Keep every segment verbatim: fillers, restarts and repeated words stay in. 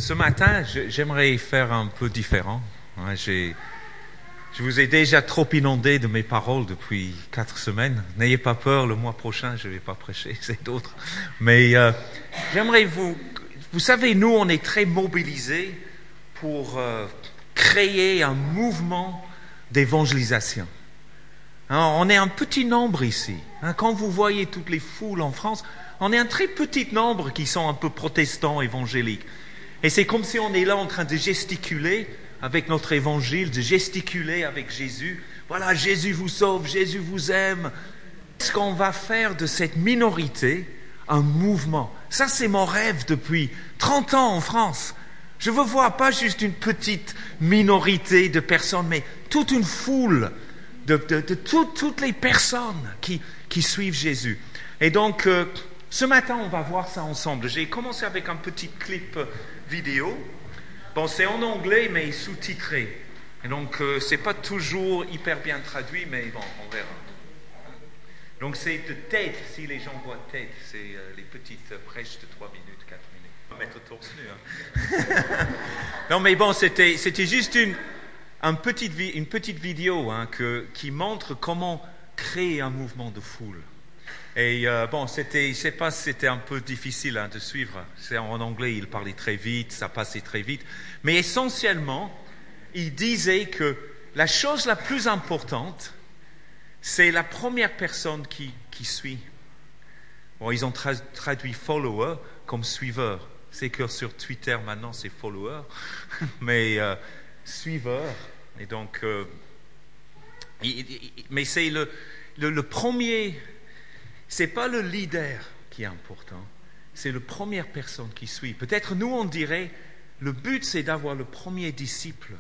Ce matin, je, j'aimerais faire un peu différent. Hein, j'ai, je vous ai déjà trop inondé de mes paroles depuis quatre semaines. N'ayez pas peur, le mois prochain, je ne vais pas prêcher, c'est d'autres. Mais euh, j'aimerais vous... Vous savez, nous, on est très mobilisés pour euh, créer un mouvement d'évangélisation. Hein, on est un petit nombre ici. Hein, quand vous voyez toutes les foules en France, on est un très petit nombre qui sont un peu protestants, évangéliques. Et c'est comme si on est là en train de gesticuler avec notre évangile, de gesticuler avec Jésus. Voilà, Jésus vous sauve, Jésus vous aime. Est-ce qu'on va faire de cette minorité un mouvement? Ça, c'est mon rêve depuis trente ans en France. Je veux voir pas juste une petite minorité de personnes, mais toute une foule de, de, de tout, toutes les personnes qui, qui suivent Jésus. Et donc, euh, ce matin, on va voir ça ensemble. J'ai commencé avec un petit clip vidéo. Bon, c'est en anglais, mais sous-titré. Et donc, euh, c'est pas toujours hyper bien traduit, mais bon, on verra. Donc, c'est de tête, si les gens voient tête, c'est euh, les petites prêches de trois minutes, quatre minutes. On va mettre torse nu. Hein. Non, mais bon, c'était, c'était juste une, un petite, une petite vidéo hein, que, qui montre comment créer un mouvement de foule. Et euh, bon, c'était, je ne sais pas si c'était un peu difficile hein, de suivre. C'est en anglais, il parlait très vite, ça passait très vite. Mais essentiellement, il disait que la chose la plus importante, c'est la première personne qui, qui suit. Bon, ils ont tra- traduit follower comme suiveur. C'est que sur Twitter maintenant, c'est follower, mais euh, suiveur. Et donc, euh, il, il, mais c'est le, le, le premier. C'est pas le leader qui est important, c'est la première personne qui suit. Peut-être nous on dirait, le but c'est d'avoir le premier disciple.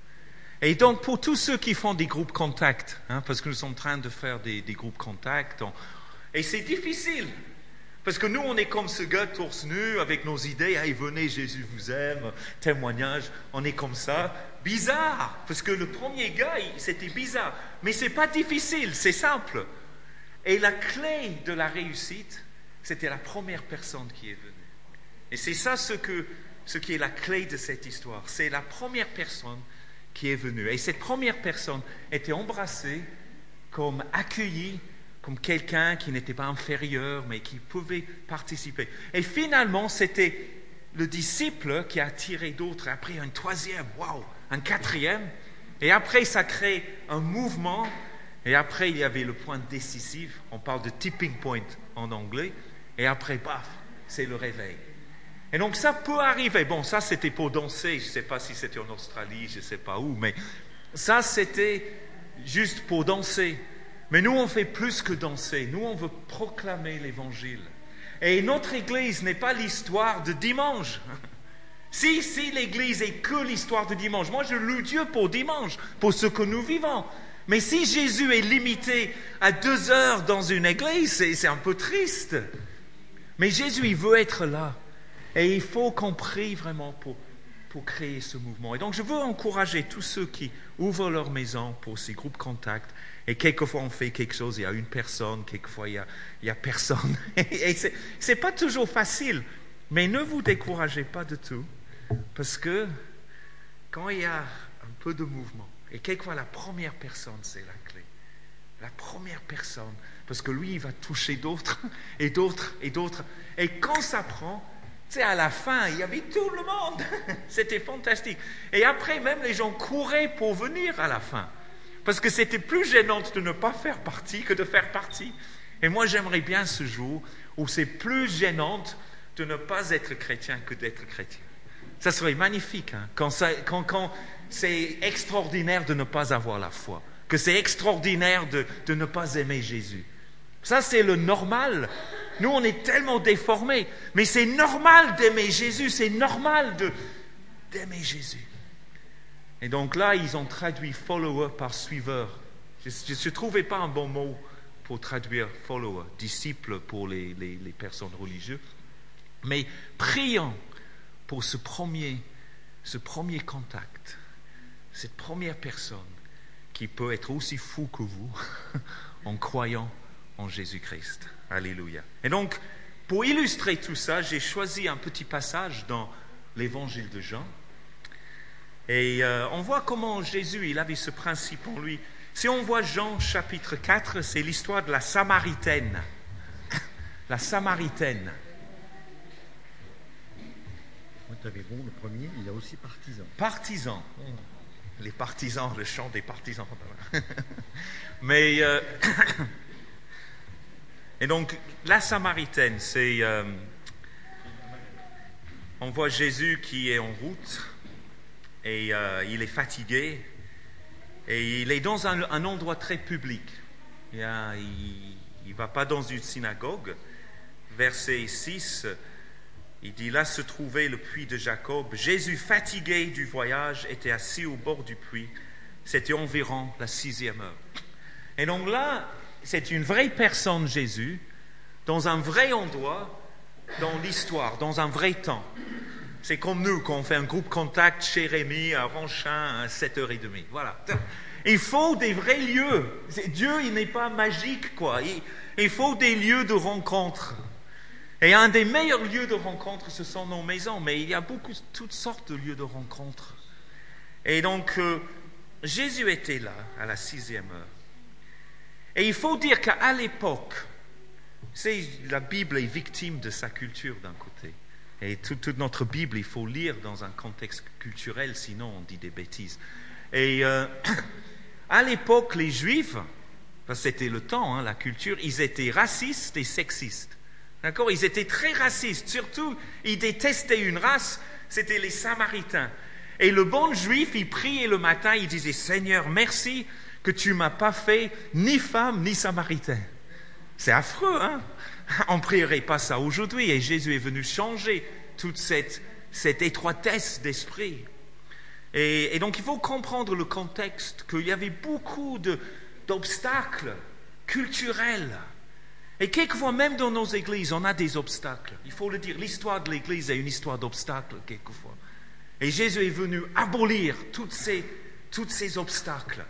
Et donc pour tous ceux qui font des groupes contacts, hein, parce que nous sommes en train de faire des, des groupes contacts, on, et c'est difficile, parce que nous on est comme ce gars torse nu avec nos idées, hey, venez Jésus vous aime, témoignage, on est comme ça, bizarre, parce que le premier gars il, c'était bizarre, mais c'est pas difficile, c'est simple. Et la clé de la réussite, c'était la première personne qui est venue. Et c'est ça ce, que, ce qui est la clé de cette histoire. C'est la première personne qui est venue. Et cette première personne était embrassée comme accueillie, comme quelqu'un qui n'était pas inférieur, mais qui pouvait participer. Et finalement, c'était le disciple qui a attiré d'autres. Après, un troisième, waouh, un quatrième. Et après, ça crée un mouvement. Et après, il y avait le point décisif, on parle de tipping point en anglais, et après, paf, c'est le réveil. Et donc, ça peut arriver. Bon, ça, c'était pour danser, je ne sais pas si c'était en Australie, je ne sais pas où, mais ça, c'était juste pour danser. Mais nous, on fait plus que danser. Nous, on veut proclamer l'Évangile. Et notre Église n'est pas l'histoire de dimanche. Si, si l'Église est que l'histoire de dimanche, moi, je loue Dieu pour dimanche, pour ce que nous vivons. Mais si Jésus est limité à deux heures dans une église, c'est, c'est un peu triste. Mais Jésus, il veut être là. Et il faut qu'on prie vraiment pour, pour créer ce mouvement. Et donc, je veux encourager tous ceux qui ouvrent leur maison pour ces groupes contacts. Et quelquefois, on fait quelque chose, il y a une personne, quelquefois, il y a, il y a personne. Et c'est, c'est pas toujours facile. Mais ne vous découragez pas de tout. Parce que quand il y a un peu de mouvement, et quelquefois, la première personne, c'est la clé. La première personne. Parce que lui, il va toucher d'autres, et d'autres, et d'autres. Et quand ça prend, tu sais, à la fin, il y avait tout le monde. C'était fantastique. Et après, même les gens couraient pour venir à la fin. Parce que c'était plus gênant de ne pas faire partie que de faire partie. Et moi, j'aimerais bien ce jour où c'est plus gênant de ne pas être chrétien que d'être chrétien. Ça serait magnifique, hein, quand ça... Quand, quand, c'est extraordinaire de ne pas avoir la foi, que c'est extraordinaire de, de ne pas aimer Jésus. Ça, c'est le normal. Nous, on est tellement déformés, mais c'est normal d'aimer Jésus, c'est normal de, d'aimer Jésus. Et donc là, ils ont traduit follower par suiveur. Je ne trouvais pas un bon mot pour traduire follower, disciple pour les, les, les personnes religieuses. Mais prions pour ce premier, ce premier contact. Cette première personne qui peut être aussi fou que vous en croyant en Jésus-Christ. Alléluia. Et donc, pour illustrer tout ça, j'ai choisi un petit passage dans l'évangile de Jean. Et euh, on voit comment Jésus, il avait ce principe en lui. Si on voit Jean chapitre quatre, c'est l'histoire de la Samaritaine. La Samaritaine. Tu avais bon, le premier, il y a aussi partisan. Partisan. Les partisans, le chant des partisans. Mais, euh, et donc, la Samaritaine, c'est... Euh, on voit Jésus qui est en route et euh, il est fatigué et il est dans un, un endroit très public. Il ne va pas dans une synagogue. Verset six, il dit, là se trouvait le puits de Jacob. Jésus, fatigué du voyage, était assis au bord du puits. C'était environ la sixième heure. Et donc là, c'est une vraie personne, Jésus, dans un vrai endroit, dans l'histoire, dans un vrai temps. C'est comme nous, quand on fait un groupe contact chez Rémi, à Ranchin, à sept heures trente. Voilà. Il faut des vrais lieux. Dieu, il n'est pas magique, quoi. Il, il faut des lieux de rencontre. Et un des meilleurs lieux de rencontre, ce sont nos maisons. Mais il y a beaucoup, toutes sortes de lieux de rencontre. Et donc, euh, Jésus était là, à la sixième heure. Et il faut dire qu'à l'époque, c'est, la Bible est victime de sa culture d'un côté. Et toute, toute notre Bible, il faut lire dans un contexte culturel, sinon on dit des bêtises. Et euh, à l'époque, les Juifs, parce que c'était le temps, hein, la culture, ils étaient racistes et sexistes. D'accord ? Ils étaient très racistes. Surtout, ils détestaient une race, c'était les Samaritains. Et le bon Juif, il priait le matin, il disait « Seigneur, merci que tu ne m'as pas fait ni femme ni Samaritain. » C'est affreux, hein ? On ne prierait pas ça aujourd'hui. Et Jésus est venu changer toute cette, cette étroitesse d'esprit. Et, et donc, il faut comprendre le contexte, qu'il y avait beaucoup de, d'obstacles culturels. Et quelquefois, même dans nos églises, on a des obstacles. Il faut le dire, l'histoire de l'église est une histoire d'obstacles, quelquefois. Et Jésus est venu abolir toutes ces, tous ces obstacles.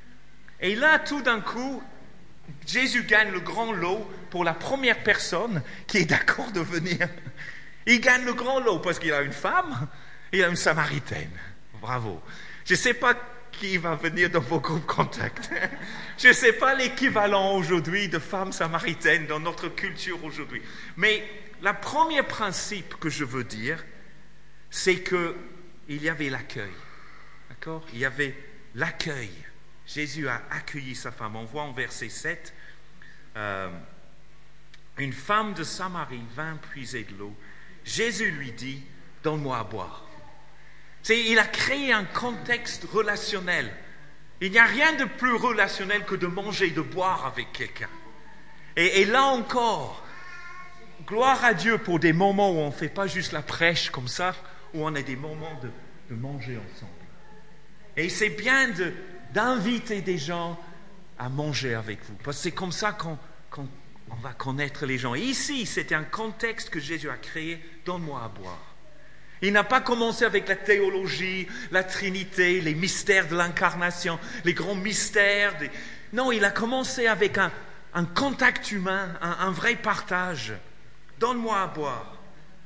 Et là, tout d'un coup, Jésus gagne le grand lot pour la première personne qui est d'accord de venir. Il gagne le grand lot parce qu'il a une femme et il a une Samaritaine. Bravo. Je ne sais pas qui va venir dans vos groupes contacts. Je ne sais pas l'équivalent aujourd'hui de femme samaritaine dans notre culture aujourd'hui. Mais le premier principe que je veux dire, c'est qu'il y avait l'accueil. D'accord ? Il y avait l'accueil. Jésus a accueilli sa femme. On voit en verset sept, euh, une femme de Samarie vint puiser de l'eau. Jésus lui dit, donne-moi à boire. C'est, il a créé un contexte relationnel. Il n'y a rien de plus relationnel que de manger et de boire avec quelqu'un. Et, et là encore, gloire à Dieu pour des moments où on ne fait pas juste la prêche comme ça, où on a des moments de, de manger ensemble. Et c'est bien de, d'inviter des gens à manger avec vous, parce que c'est comme ça qu'on, qu'on on va connaître les gens. Et ici, c'était un contexte que Jésus a créé, donne-moi à boire. Il n'a pas commencé avec la théologie, la Trinité, les mystères de l'incarnation, les grands mystères. Des... Non, il a commencé avec un, un contact humain, un, un vrai partage. Donne-moi à boire.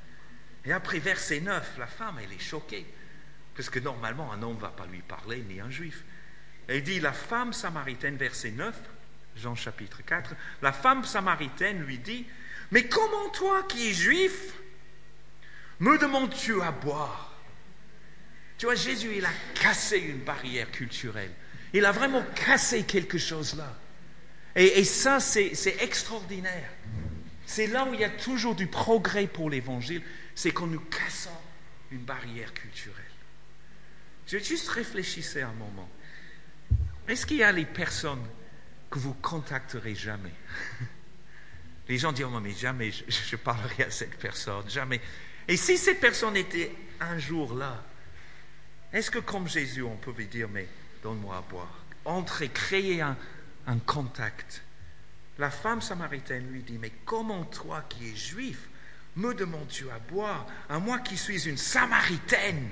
Et après, verset neuf, la femme, elle est choquée. Parce que normalement, un homme ne va pas lui parler, ni un juif. Et il dit, la femme samaritaine, verset neuf, Jean chapitre quatre, la femme samaritaine lui dit, mais comment toi qui es juif, me demandes-tu à boire? Tu vois, Jésus, il a cassé une barrière culturelle. Il a vraiment cassé quelque chose là. Et, et ça, c'est, c'est extraordinaire. C'est là où il y a toujours du progrès pour l'Évangile, c'est quand nous cassons une barrière culturelle. Je juste réfléchissez un moment. Est-ce qu'il y a les personnes que vous contacterez jamais? Les gens diront, mais jamais je, je parlerai à cette personne, jamais. Et si cette personne était un jour là, est-ce que comme Jésus, on pouvait dire, mais donne-moi à boire? Entrer, créer un, un contact. La femme samaritaine lui dit, mais comment toi qui es juif, me demandes-tu à boire, à moi qui suis une Samaritaine?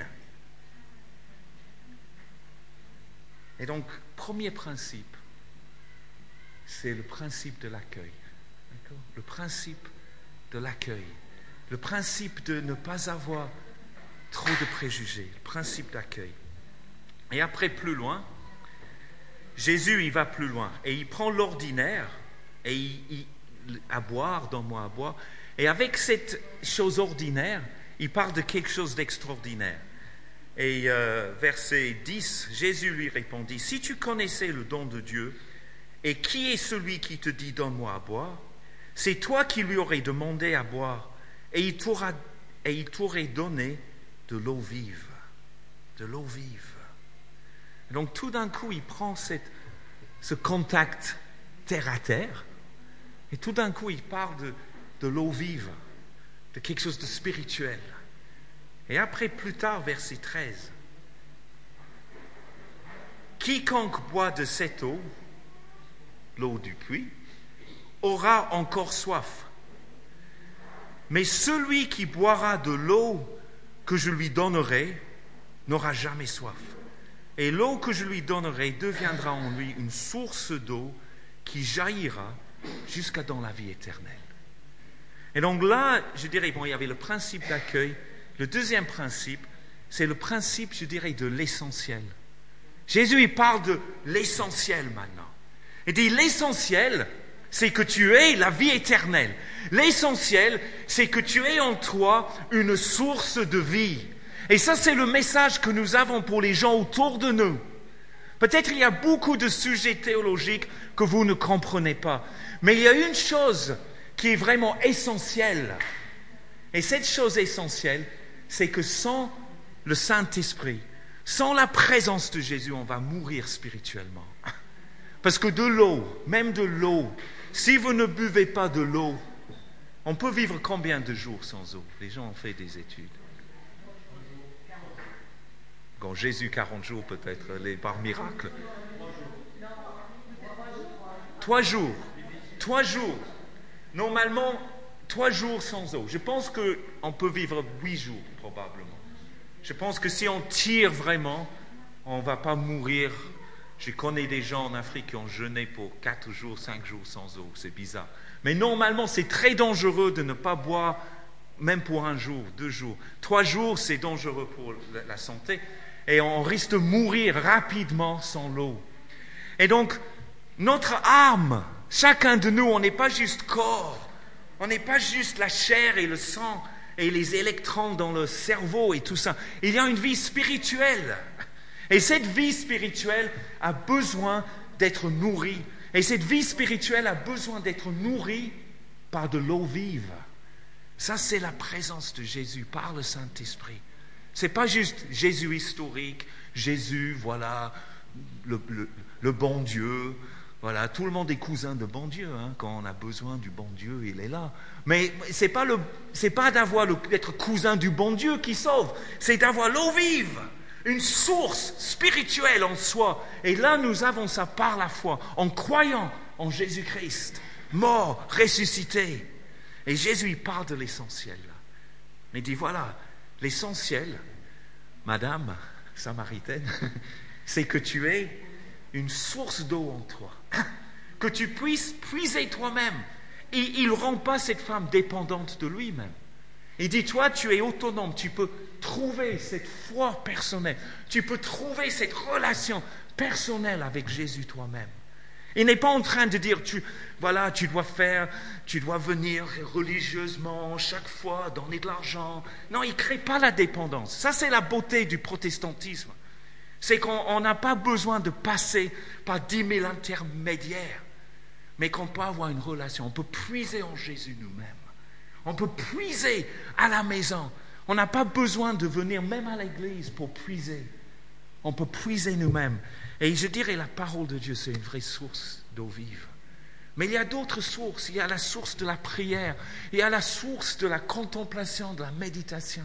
Et donc, premier principe, c'est le principe de l'accueil. D'accord ? Le principe de l'accueil. Le principe de ne pas avoir trop de préjugés, le principe d'accueil. Et après, plus loin, Jésus, il va plus loin et il prend l'ordinaire et il, il, à boire, donne-moi à boire. Et avec cette chose ordinaire, il parle de quelque chose d'extraordinaire. Et euh, verset dix, Jésus lui répondit, « Si tu connaissais le don de Dieu, et qui est celui qui te dit, donne-moi à boire, c'est toi qui lui aurais demandé à boire, et il t'aura, et il t'aurait donné de l'eau vive. » De l'eau vive. Donc tout d'un coup, il prend cette, ce contact terre à terre, et tout d'un coup, il parle de, de l'eau vive, de quelque chose de spirituel. Et après, plus tard, verset treize, « Quiconque boit de cette eau, l'eau du puits, aura encore soif. Mais celui qui boira de l'eau que je lui donnerai n'aura jamais soif. Et l'eau que je lui donnerai deviendra en lui une source d'eau qui jaillira jusqu'à dans la vie éternelle. » Et donc là, je dirais, bon, il y avait le principe d'accueil. Le deuxième principe, c'est le principe, je dirais, de l'essentiel. Jésus, il parle de l'essentiel maintenant. Il dit, l'essentiel, c'est que tu aies la vie éternelle. L'essentiel, c'est que tu aies en toi une source de vie. Et ça, c'est le message que nous avons pour les gens autour de nous. Peut-être il y a beaucoup de sujets théologiques que vous ne comprenez pas. Mais il y a une chose qui est vraiment essentielle. Et cette chose essentielle, c'est que sans le Saint-Esprit, sans la présence de Jésus, on va mourir spirituellement. Parce que de l'eau, même de l'eau, si vous ne buvez pas de l'eau, on peut vivre combien de jours sans eau? Les gens ont fait des études. Quand Jésus, quarante jours peut-être, les par miracle. Trois jours. Trois jours. Normalement, trois jours sans eau. Je pense qu'on peut vivre huit jours, probablement. Je pense que si on tire vraiment, on ne va pas mourir. Je connais des gens en Afrique qui ont jeûné pour quatre jours, cinq jours sans eau. C'est bizarre. Mais normalement, c'est très dangereux de ne pas boire, même pour un jour, deux jours. Trois jours, c'est dangereux pour la santé. Et on risque de mourir rapidement sans l'eau. Et donc, notre âme, chacun de nous, on n'est pas juste corps. On n'est pas juste la chair et le sang et les électrons dans le cerveau et tout ça. Il y a une vie spirituelle. Et cette vie spirituelle a besoin d'être nourrie. Et cette vie spirituelle a besoin d'être nourrie par de l'eau vive. Ça, c'est la présence de Jésus par le Saint-Esprit. Ce n'est pas juste Jésus historique, Jésus, voilà, le, le, le bon Dieu. Voilà, tout le monde est cousin de bon Dieu. Hein. Quand on a besoin du bon Dieu, il est là. Mais ce n'est pas, le, c'est pas d'avoir le, d'être cousin du bon Dieu qui sauve. C'est d'avoir l'eau vive, une source spirituelle en soi. Et là, nous avons ça par la foi, en croyant en Jésus-Christ, mort, ressuscité. Et Jésus, il parle de l'essentiel. Il dit, voilà, l'essentiel, Madame Samaritaine, c'est que tu aies une source d'eau en toi, que tu puisses puiser toi-même. Et il ne rend pas cette femme dépendante de lui-même. Il dit, toi, tu es autonome, tu peux trouver cette foi personnelle, tu peux trouver cette relation personnelle avec Jésus toi-même. Il n'est pas en train de dire, tu, voilà, tu dois faire, tu dois venir religieusement chaque fois, donner de l'argent. Non, il ne crée pas la dépendance. Ça, c'est la beauté du protestantisme. C'est qu'on n'a pas besoin de passer par dix mille intermédiaires, mais qu'on peut avoir une relation. On peut puiser en Jésus nous-mêmes. On peut puiser à la maison. On n'a pas besoin de venir même à l'église pour puiser. On peut puiser nous-mêmes. Et je dirais, la parole de Dieu, c'est une vraie source d'eau vive. Mais il y a d'autres sources. Il y a la source de la prière. Il y a la source de la contemplation, de la méditation.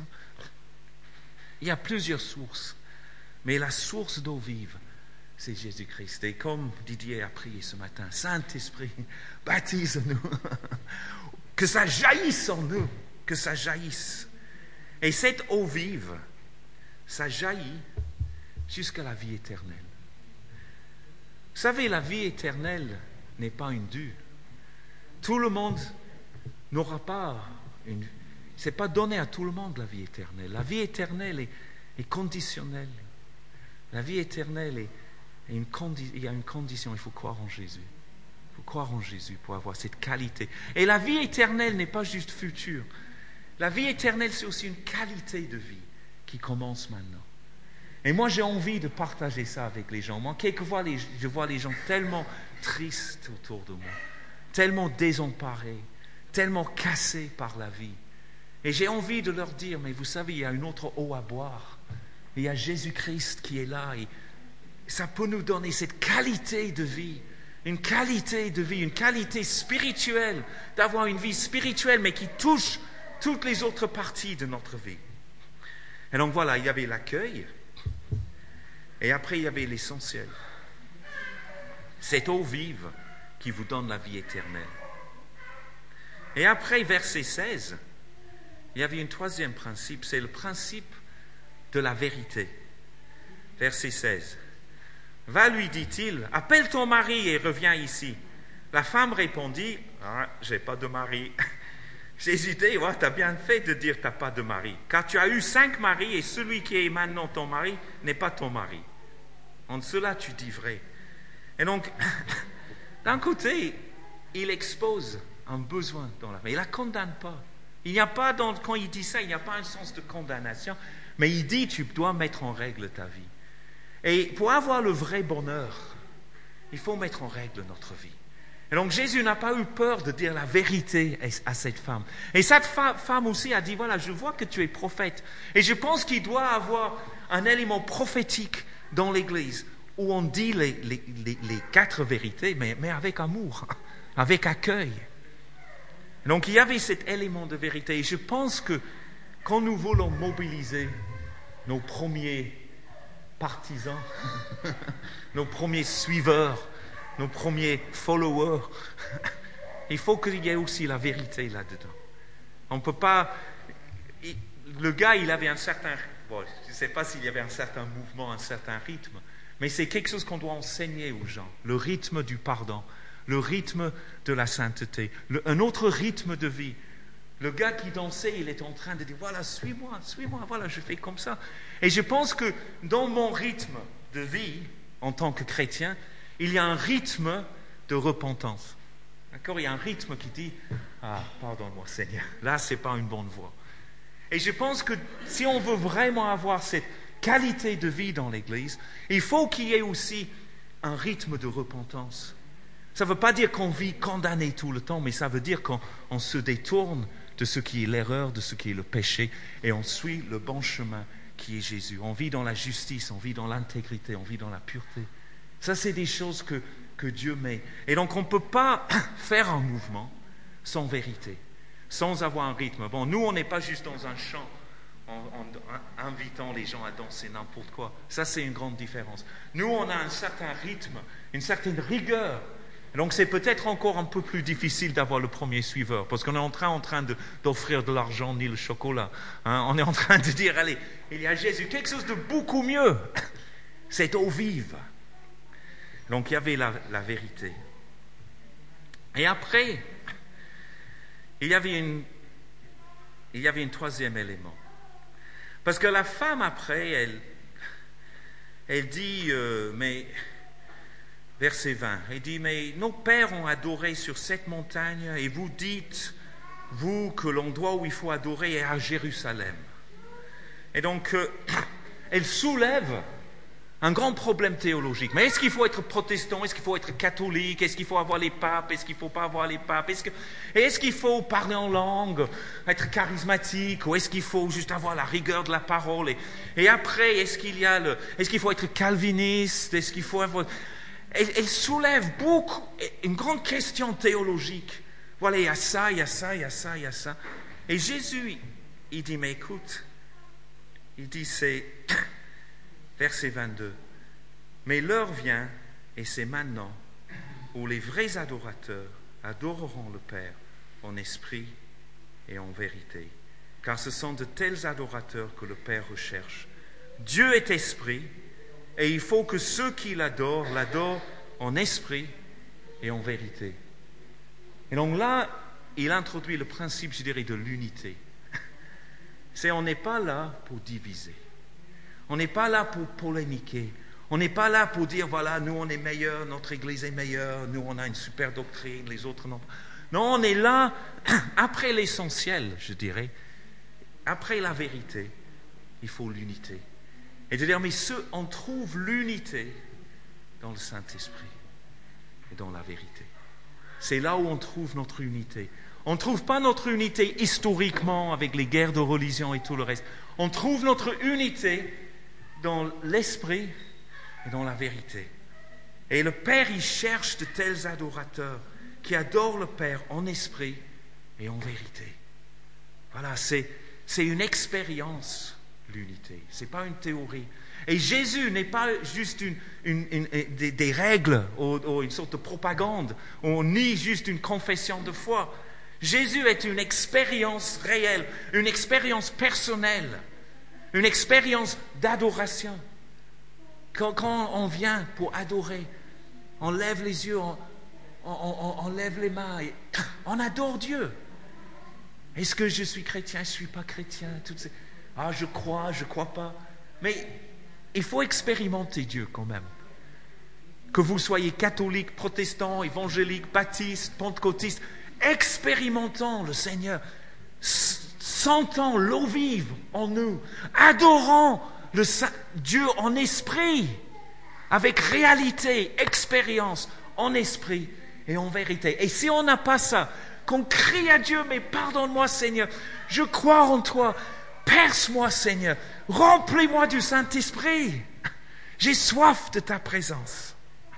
Il y a plusieurs sources. Mais la source d'eau vive, c'est Jésus-Christ. Et comme Didier a prié ce matin, Saint-Esprit, baptise-nous. Que ça jaillisse en nous. Que ça jaillisse. Et cette eau vive, ça jaillit jusqu'à la vie éternelle. Vous savez, la vie éternelle n'est pas une due. Tout le monde n'aura pas une... c'est pas donné à tout le monde la vie éternelle. La vie éternelle est, est conditionnelle. La vie éternelle est, est une condi- il y a une condition, il faut croire en Jésus. Il faut croire en Jésus pour avoir cette qualité. Et la vie éternelle n'est pas juste future. La vie éternelle, c'est aussi une qualité de vie qui commence maintenant. Et moi, j'ai envie de partager ça avec les gens. Moi, quelquefois, les, je vois les gens tellement tristes autour de moi, tellement désemparés, tellement cassés par la vie. Et j'ai envie de leur dire, mais vous savez, il y a une autre eau à boire. Il y a Jésus-Christ qui est là. Et ça peut nous donner cette qualité de vie, une qualité de vie, une qualité spirituelle, d'avoir une vie spirituelle, mais qui touche toutes les autres parties de notre vie. Et donc voilà, il y avait l'accueil. Et après, il y avait l'essentiel. Cette eau vive qui vous donne la vie éternelle. Et après, verset seize, il y avait un troisième principe, c'est le principe de la vérité. Verset seize. Va, lui dit-il, appelle ton mari et reviens ici. La femme répondit, ah, j'ai pas de mari. Jésus dit, ouais, tu as bien fait de dire tu n'as pas de mari, car tu as eu cinq maris et celui qui est maintenant ton mari n'est pas ton mari. En cela, tu dis vrai. Et donc, d'un côté, il expose un besoin dans la vie. Il ne la condamne pas. Il n'y a pas, dans, quand il dit ça, il n'y a pas un sens de condamnation, mais il dit tu dois mettre en règle ta vie. Et pour avoir le vrai bonheur, il faut mettre en règle notre vie. Et donc Jésus n'a pas eu peur de dire la vérité à cette femme. Et cette femme aussi a dit, voilà, je vois que tu es prophète. Et je pense qu'il doit avoir un élément prophétique dans l'Église où on dit les, les, les, les quatre vérités, mais, mais avec amour, avec accueil. Donc il y avait cet élément de vérité. Et je pense que quand nous voulons mobiliser nos premiers partisans, nos premiers suiveurs, nos premiers followers, il faut qu'il y ait aussi la vérité là-dedans. On ne peut pas... Il, le gars, il avait un certain... Bon, je ne sais pas s'il y avait un certain mouvement, un certain rythme, mais c'est quelque chose qu'on doit enseigner aux gens. Le rythme du pardon, le rythme de la sainteté, le, un autre rythme de vie. Le gars qui dansait, il était en train de dire, voilà, suis-moi, suis-moi, voilà, je fais comme ça. Et je pense que dans mon rythme de vie, en tant que chrétien, il y a un rythme de repentance. D'accord ? Il y a un rythme qui dit, ah, pardonne-moi Seigneur, là, ce n'est pas une bonne voie. Et je pense que si on veut vraiment avoir cette qualité de vie dans l'Église, il faut qu'il y ait aussi un rythme de repentance. Ça ne veut pas dire qu'on vit condamné tout le temps, mais ça veut dire qu'on on se détourne de ce qui est l'erreur, de ce qui est le péché, et on suit le bon chemin qui est Jésus. On vit dans la justice, on vit dans l'intégrité, on vit dans la pureté. Ça, c'est des choses que, que Dieu met. Et donc, on ne peut pas faire un mouvement sans vérité, sans avoir un rythme. Bon, nous, on n'est pas juste dans un chant en, en, en invitant les gens à danser n'importe quoi. Ça, c'est une grande différence. Nous, on a un certain rythme, une certaine rigueur. Et donc, c'est peut-être encore un peu plus difficile d'avoir le premier suiveur, parce qu'on est en train, en train de, d'offrir de l'argent ni le chocolat. Hein? On est en train de dire, allez, il y a Jésus, quelque chose de beaucoup mieux. C'est eau vive. Donc, il y avait la, la vérité. Et après, il y avait une, il y avait un troisième élément. Parce que la femme, après, elle, elle dit, euh, mais, verset vingt, elle dit, mais nos pères ont adoré sur cette montagne, et vous dites, vous, que l'endroit où il faut adorer est à Jérusalem. Et donc, euh, elle soulève un grand problème théologique. Mais est-ce qu'il faut être protestant? Est-ce qu'il faut être catholique? Est-ce qu'il faut avoir les papes? Est-ce qu'il ne faut pas avoir les papes? Est-ce que... Et est-ce qu'il faut parler en langue, être charismatique? Ou est-ce qu'il faut juste avoir la rigueur de la parole? Et, et après, est-ce qu'il y a le... Est-ce qu'il faut être calviniste? Est-ce qu'il faut avoir... Elle, elle soulève beaucoup, une grande question théologique. Voilà, il y a ça, il y a ça, il y a ça, il y a ça. Et Jésus, il dit, mais écoute, il dit, c'est... Verset vingt-deux. Mais l'heure vient, et c'est maintenant, où les vrais adorateurs adoreront le Père en esprit et en vérité. Car ce sont de tels adorateurs que le Père recherche. Dieu est esprit, et il faut que ceux qui l'adorent, l'adorent en esprit et en vérité. Et donc là, il introduit le principe, je dirais, de l'unité. c'est on n'est pas là pour diviser. On n'est pas là pour polémiquer. On n'est pas là pour dire, voilà, nous on est meilleurs, notre Église est meilleure, nous on a une super doctrine, les autres non. Non, on est là, après l'essentiel, je dirais, après la vérité, il faut l'unité. Et de dire, mais ce, on trouve l'unité dans le Saint-Esprit et dans la vérité. C'est là où on trouve notre unité. On ne trouve pas notre unité historiquement avec les guerres de religion et tout le reste. On trouve notre unité dans l'esprit et dans la vérité. Et le Père, il cherche de tels adorateurs qui adorent le Père en esprit et en vérité. Voilà, c'est, c'est une expérience, l'unité. Ce n'est pas une théorie. Et Jésus n'est pas juste une, une, une, des, des règles ou, ou une sorte de propagande, ou ni juste une confession de foi. Jésus est une expérience réelle, une expérience personnelle, une expérience d'adoration. Quand, quand on vient pour adorer, on lève les yeux, on, on, on, on lève les mains, et on adore Dieu. Est-ce que je suis chrétien, je ne suis pas chrétien, toutes ces... Ah, je crois, je ne crois pas. Mais il faut expérimenter Dieu quand même. Que vous soyez catholique, protestant, évangélique, baptiste, pentecôtiste, expérimentons le Seigneur, sentons l'eau vive en nous, adorons le Saint Dieu en esprit, avec réalité, expérience, en esprit et en vérité. Et si on n'a pas ça, qu'on crie à Dieu, mais pardonne-moi Seigneur, je crois en toi, perce-moi Seigneur, remplis-moi du Saint-Esprit, j'ai soif de ta présence.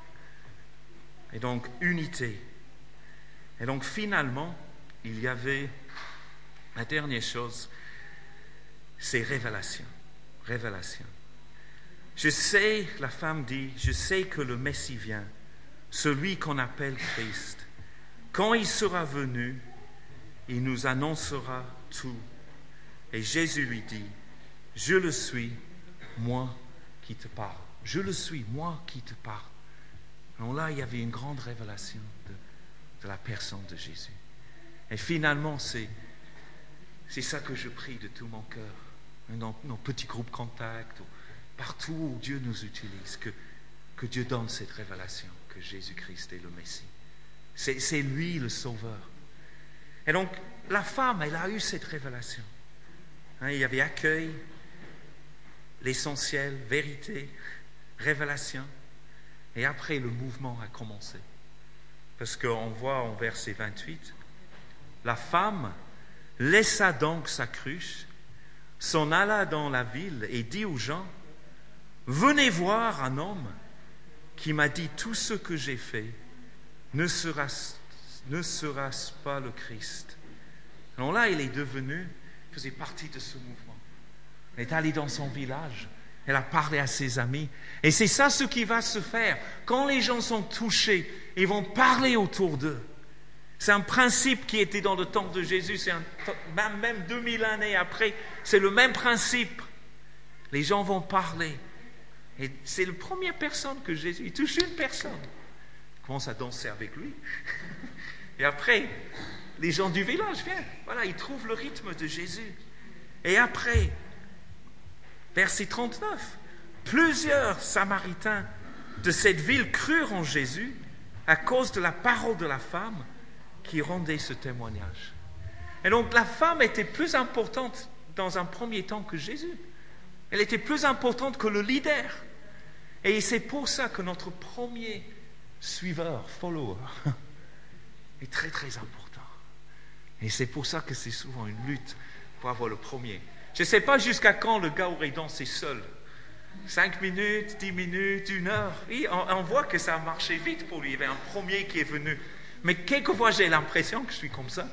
Et donc, unité. Et donc, finalement, il y avait la dernière chose, c'est révélation. Révélation. Je sais, la femme dit, je sais que le Messie vient, celui qu'on appelle Christ. Quand il sera venu, il nous annoncera tout. Et Jésus lui dit, je le suis, moi qui te parle. Je le suis, moi qui te parle. Donc là, il y avait une grande révélation de, de la personne de Jésus. Et finalement, c'est, c'est ça que je prie de tout mon cœur. Dans nos petits groupes contacts, partout où Dieu nous utilise, que, que Dieu donne cette révélation, que Jésus-Christ est le Messie. C'est, c'est lui le Sauveur. Et donc, la femme, elle a eu cette révélation. Hein, il y avait accueil, l'essentiel, vérité, révélation. Et après, le mouvement a commencé. Parce qu'on voit en verset vingt-huit, la femme laissa donc sa cruche, s'en alla dans la ville et dit aux gens, « Venez voir un homme qui m'a dit tout ce que j'ai fait. Ne sera-ce, ne sera-ce pas le Christ ?» Alors là, il est devenu, il faisait partie de ce mouvement. Elle est allée dans son village, elle a parlé à ses amis. Et c'est ça ce qui va se faire. Quand les gens sont touchés, ils vont parler autour d'eux. C'est un principe qui était dans le temps de Jésus, c'est un, même, même deux mille années après, c'est le même principe. Les gens vont parler. Et c'est la première personne que Jésus, il touche une personne. Il commence à danser avec lui. Et après, les gens du village viennent. Voilà, ils trouvent le rythme de Jésus. Et après, verset trente-neuf, plusieurs Samaritains de cette ville crurent en Jésus à cause de la parole de la femme qui rendait ce témoignage. Et donc la femme était plus importante dans un premier temps que Jésus. Elle était plus importante que le leader. Et c'est pour ça que notre premier suiveur, follower, est très très important. Et c'est pour ça que c'est souvent une lutte pour avoir le premier. Je ne sais pas jusqu'à quand le gars aurait dansé seul. Cinq minutes, dix minutes, une heure. Oui, on, on voit que ça a marché vite pour lui. Il y avait un premier qui est venu. Mais quelquefois, j'ai l'impression que je suis comme ça.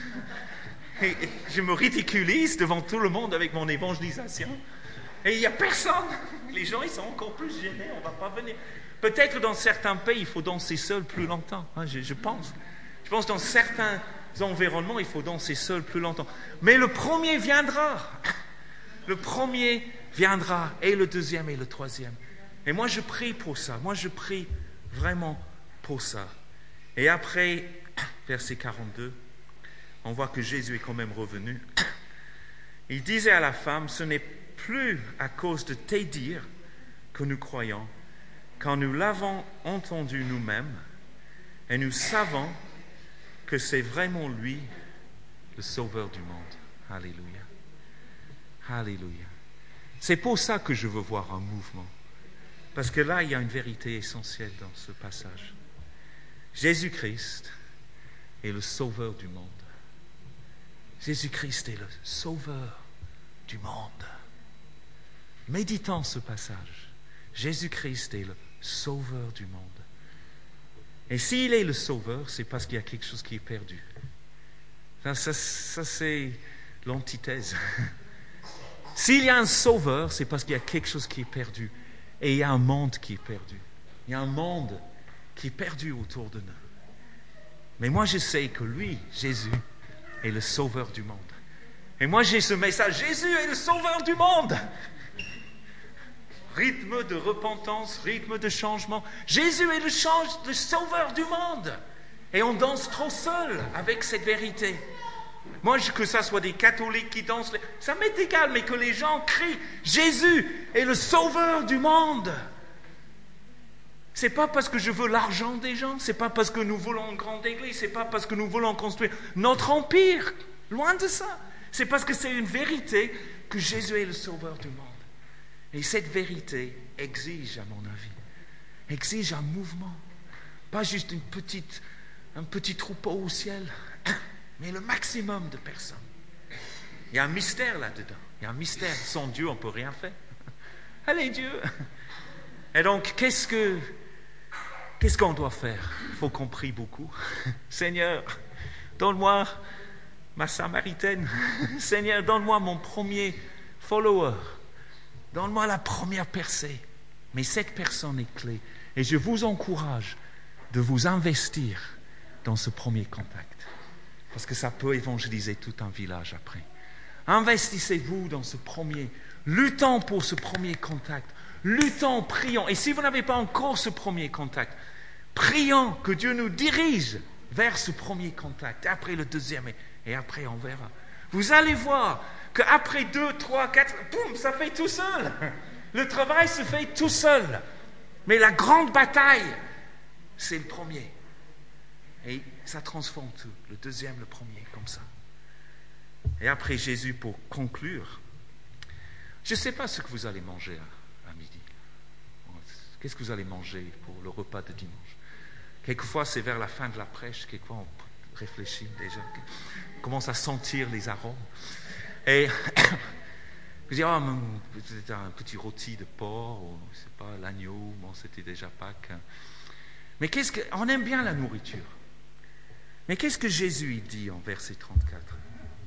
Et, et je me ridiculise devant tout le monde avec mon évangélisation. Et il n'y a personne. Les gens, ils sont encore plus gênés. On ne va pas venir. Peut-être dans certains pays, il faut danser seul plus longtemps. Hein, je, je pense. Je pense que dans certains environnements, il faut danser seul plus longtemps. Mais le premier viendra. Le premier viendra. Et le deuxième et le troisième. Et moi, je prie pour ça. Moi, je prie vraiment pour ça. Et après, verset quarante-deux, on voit que Jésus est quand même revenu. Il disait à la femme, ce n'est plus à cause de tes dires que nous croyons, quand nous l'avons entendu nous-mêmes, et nous savons que c'est vraiment lui, le Sauveur du monde. Alléluia. Alléluia. C'est pour ça que je veux voir un mouvement. Parce que là, il y a une vérité essentielle dans ce passage. Jésus-Christ est le Sauveur du monde. Jésus-Christ est le Sauveur du monde. Méditons ce passage. Jésus-Christ est le Sauveur du monde. Et s'il est le Sauveur, c'est parce qu'il y a quelque chose qui est perdu. Ça, ça, ça c'est l'antithèse. S'il y a un Sauveur, c'est parce qu'il y a quelque chose qui est perdu. Et il y a un monde qui est perdu. Il y a un monde qui est perdu autour de nous. Mais moi, je sais que lui, Jésus, est le Sauveur du monde. Et moi, j'ai ce message. Jésus est le Sauveur du monde. Rythme de repentance, rythme de changement. Jésus est le, change, le Sauveur du monde. Et on danse trop seul avec cette vérité. Moi, que ça soit des catholiques qui dansent, ça m'est égal, mais que les gens crient « Jésus est le Sauveur du monde ». C'est pas parce que je veux l'argent des gens, c'est pas parce que nous voulons une grande église, c'est pas parce que nous voulons construire notre empire. Loin de ça. C'est parce que c'est une vérité que Jésus est le Sauveur du monde. Et cette vérité exige, à mon avis, exige un mouvement. Pas juste une petite, un petit troupeau au ciel, mais le maximum de personnes. Il y a un mystère là-dedans. Il y a un mystère. Sans Dieu, on ne peut rien faire. Allez, Dieu. Et donc, qu'est-ce que, qu'est-ce qu'on doit faire? Il faut qu'on prie beaucoup. Seigneur, donne-moi ma Samaritaine. Seigneur, donne-moi mon premier follower. Donne-moi la première percée. Mais cette personne est clé. Et je vous encourage de vous investir dans ce premier contact. Parce que ça peut évangéliser tout un village après. Investissez-vous dans ce premier. Luttons pour ce premier contact. Luttons, prions. Et si vous n'avez pas encore ce premier contact, prions que Dieu nous dirige vers ce premier contact. Après le deuxième. Et après, on verra. Vous allez voir qu'après deux, trois, quatre, boum, ça fait tout seul. Le travail se fait tout seul. Mais la grande bataille, c'est le premier. Et ça transforme tout. Le deuxième, le premier, comme ça. Et après Jésus, pour conclure, je ne sais pas ce que vous allez manger à, à midi. Qu'est-ce que vous allez manger pour le repas de dimanche? Quelquefois, c'est vers la fin de la prêche. Quelquefois, on réfléchit déjà. On commence à sentir les arômes. Et vous dites, oh, c'était un petit rôti de porc, ou je sais pas, l'agneau, bon, c'était déjà Pâques. Mais qu'est-ce que, on aime bien la nourriture. Mais qu'est-ce que Jésus il dit en verset trente-quatre?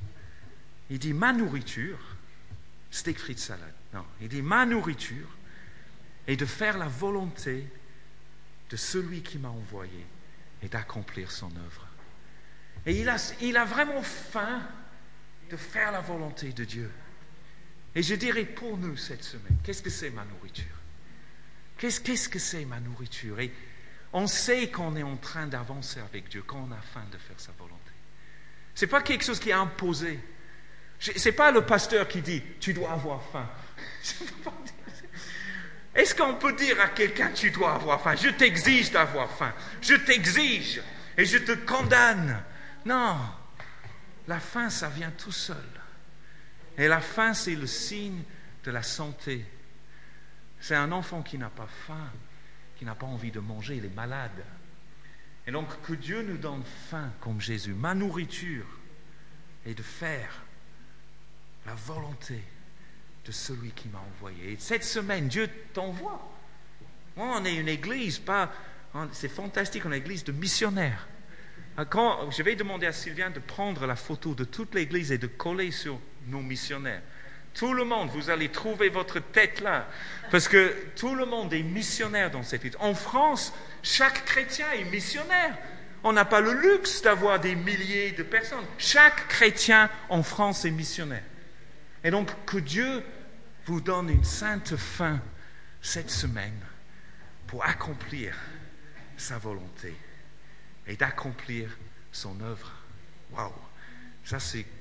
Il dit, ma nourriture, steak frites salade. Non, il dit, ma nourriture est de faire la volonté de celui qui m'a envoyé et d'accomplir son œuvre. Et il a, il a vraiment faim de faire la volonté de Dieu. Et je dirais pour nous cette semaine, qu'est-ce que c'est ma nourriture? Qu'est-ce, qu'est-ce que c'est ma nourriture? Et on sait qu'on est en train d'avancer avec Dieu, quand on a faim de faire sa volonté. Ce n'est pas quelque chose qui est imposé. Ce n'est pas le pasteur qui dit, tu dois avoir faim. Est-ce qu'on peut dire à quelqu'un, tu dois avoir faim? Je t'exige d'avoir faim. Je t'exige et je te condamne. Non. La faim, ça vient tout seul. Et la faim, c'est le signe de la santé. C'est un enfant qui n'a pas faim, qui n'a pas envie de manger, il est malade. Et donc, que Dieu nous donne faim comme Jésus. Ma nourriture est de faire la volonté de celui qui m'a envoyé. Et cette semaine, Dieu t'envoie. On est une église, pas, c'est fantastique, on est une église de missionnaires. Quand, je vais demander à Sylvain de prendre la photo de toute l'église et de coller sur nos missionnaires. Tout le monde, vous allez trouver votre tête là. Parce que tout le monde est missionnaire dans cette église. En France, chaque chrétien est missionnaire. On n'a pas le luxe d'avoir des milliers de personnes. Chaque chrétien en France est missionnaire. Et donc, que Dieu vous donne une sainte faim cette semaine pour accomplir sa volonté et d'accomplir son œuvre. Waouh! Ça, c'est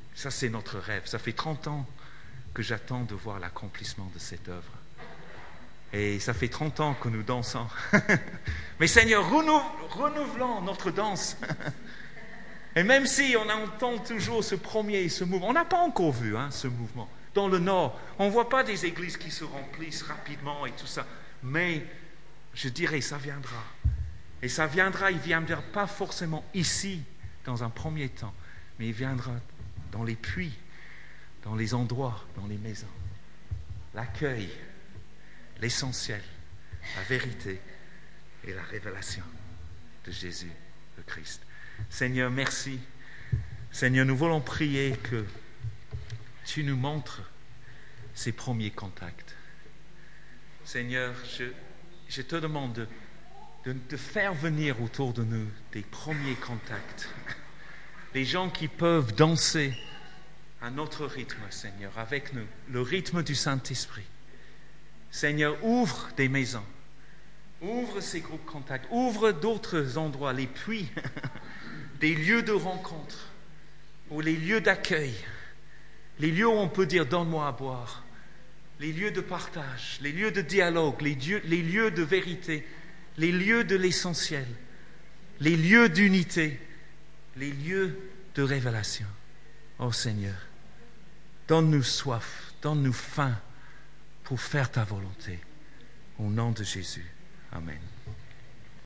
Ça, c'est notre rêve. Ça fait trente ans que j'attends de voir l'accomplissement de cette œuvre. Et ça fait trente ans que nous dansons. Mais Seigneur, renou- renouvelons notre danse. Et même si on entend toujours ce premier, ce mouvement, on n'a pas encore vu hein, ce mouvement. Dans le Nord, on ne voit pas des églises qui se remplissent rapidement et tout ça. Mais je dirais, ça viendra. Et ça viendra, il ne viendra pas forcément ici, dans un premier temps, mais il viendra dans les puits, dans les endroits, dans les maisons. L'accueil, l'essentiel, la vérité et la révélation de Jésus, le Christ. Seigneur, merci. Seigneur, nous voulons prier que tu nous montres ces premiers contacts. Seigneur, je, je te demande de, de, de faire venir autour de nous des premiers contacts. Les gens qui peuvent danser à notre rythme, Seigneur, avec nous, le rythme du Saint-Esprit. Seigneur, ouvre des maisons, ouvre ces groupes contacts, ouvre d'autres endroits, les puits, des lieux de rencontre, ou les lieux d'accueil, les lieux où on peut dire « donne-moi à boire », les lieux de partage, les lieux de dialogue, les lieux, les lieux de vérité, les lieux de l'essentiel, les lieux d'unité, les lieux de révélation. Oh Seigneur, donne-nous soif, donne-nous faim pour faire ta volonté. Au nom de Jésus. Amen.